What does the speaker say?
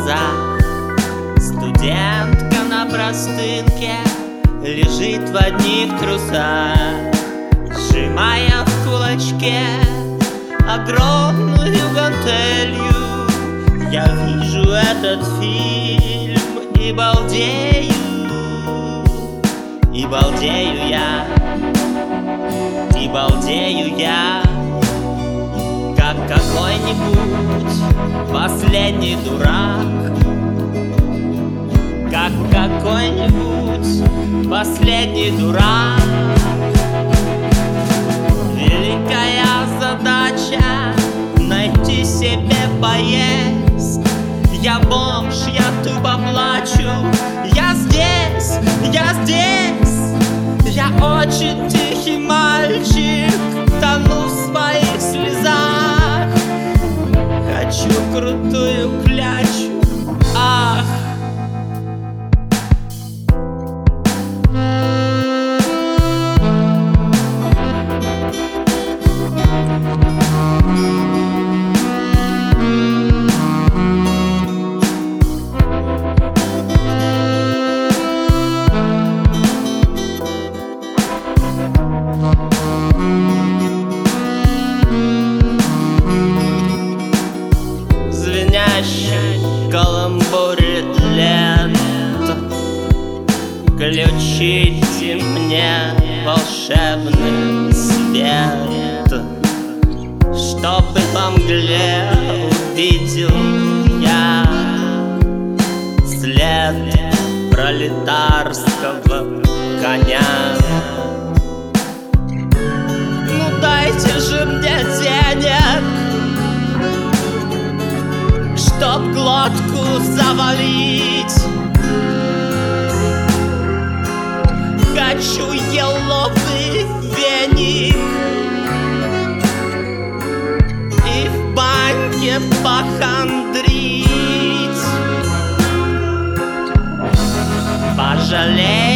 глазах. Студентка на простынке лежит в одних трусах, сжимая в кулачке огромную гантелью. Я вижу этот фильм и балдею, и балдею я, и балдею я, как какой-нибудь последний дурак, как какой-нибудь последний дурак. Великая задача — найти себе поесть. Я бомж, я тупо плачу. Я здесь, я здесь. Я очень тихий мальчик, тону в своих слезах. Хочу крутую клячу, ах. Каламбурит лето, включите мне волшебный свет, чтобы во мгле увидел я след пролетарского коня. Ну дайте же мне денег, чтоб глотку завалить. Хочу еловый веник и в баньке похандрить. Пожалей